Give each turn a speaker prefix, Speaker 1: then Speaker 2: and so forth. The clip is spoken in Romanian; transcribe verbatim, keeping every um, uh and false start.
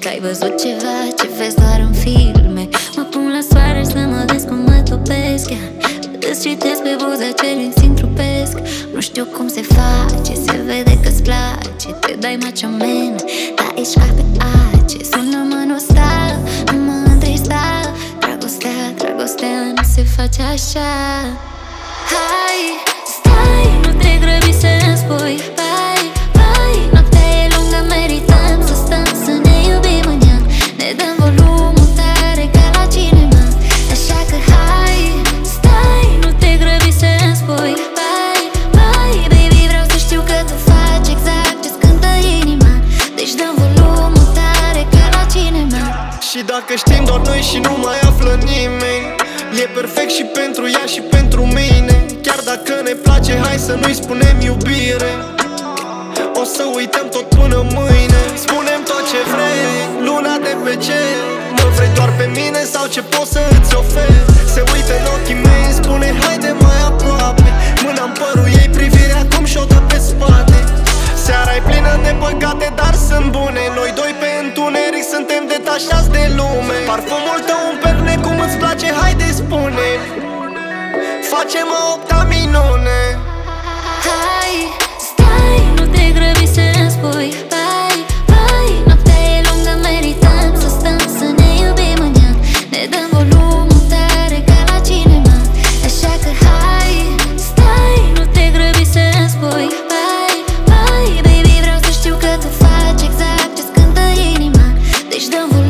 Speaker 1: Că ai văzut ceva ce vezi doar în filme. Mă pun la soare să mă vezi cum mă topesc, yeah. Îți citesc pe buze acel instinct trupesc. Nu știu cum se face, se vede că-ți place. Te dai macho man, dar ești ca pe ace. Sună-mă nostal, nu mă întrista. Dragostea, dragostea nu se face așa. Hai, stai, nu te grăbi să-mi spui bye, bye. Noaptea e lungă, merităm să stăm să ne iubim în ea. Ne dăm volumul tare ca la cinema. Așa că hai, stai, nu te grăbi să-mi spui bye, bye. Baby, vreau să știu că tu faci exact ce-ți cântă inima. Deci dăm volumul tare ca la cinema.
Speaker 2: Și dacă știm doar noi și nu mai află nimeni, e perfect și pentru ea și pentru mine. Chiar dacă ne place, hai să nu-i spunem iubire. O să uităm tot până mâine. Spunem tot ce vrei, luna de pe cer. Mă vrei doar pe mine sau ce pot să îți ofer? Se uită în ochii mei, spune haide mai aproape. Mâna-n părul ei, privirea cum și-o dă pe spate. Seara e plină de păcate, dar sunt bune. Noi doi pe întuneric suntem detașați de lume. Parfumul tău împerne cum îți place, haide spune. Facem o opta minune.
Speaker 1: Hai, stai, nu te grăbi să-mi spui bye, bye. Noaptea e lungă, merităm să stăm să ne iubim în ea. Ne dăm volumul tare ca la cinema. Așa că hai, stai, nu te grăbi să-mi spui bye, bye. Baby, vreau să știu că tu faci exact ce-ți cântă inima. Deci dăm volumul